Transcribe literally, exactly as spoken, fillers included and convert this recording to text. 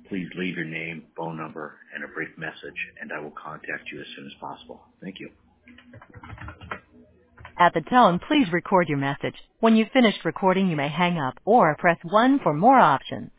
Please leave your name, phone number, and a brief message, and I will contact you as soon as possible. Thank you. At the tone, please record your message. When you've finished recording, you may hang up or press one for more options.